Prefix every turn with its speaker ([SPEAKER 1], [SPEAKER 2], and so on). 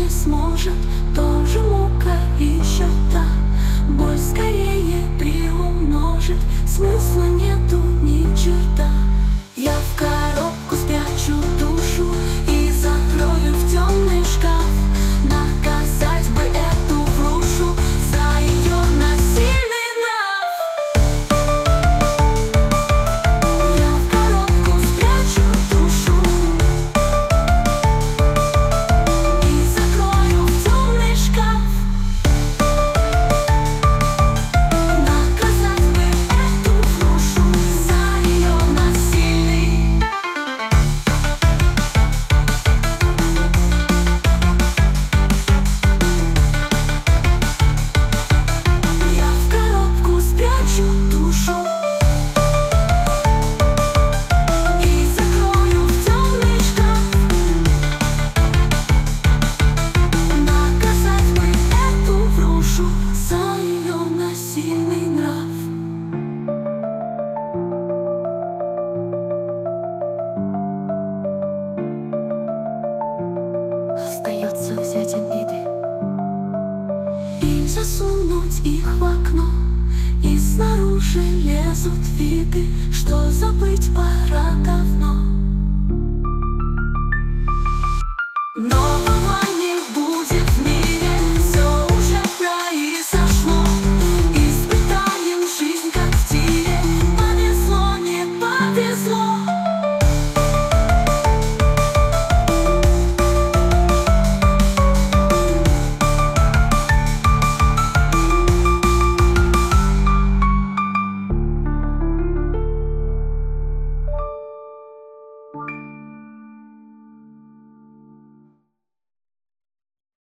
[SPEAKER 1] сможет, тоже мука и счета. Боль скорее приумножит, смысла нету ни черта. Я в коробку спрячу душу и закрою в темный шкаф. Наказать бы эту врушу за ее насильный нрав. Я в коробку спрячу душу и закрою в темный шкаф. Наказать бы эту врушу за ее насильный. Я в коробку спрячу душу и закрою в темный шкаф. Наказать бы эту врушу за ее насильный нрав. Остается взять обиды и засунуть их в окно. И снаружи лезут виды, что забыть пора давно.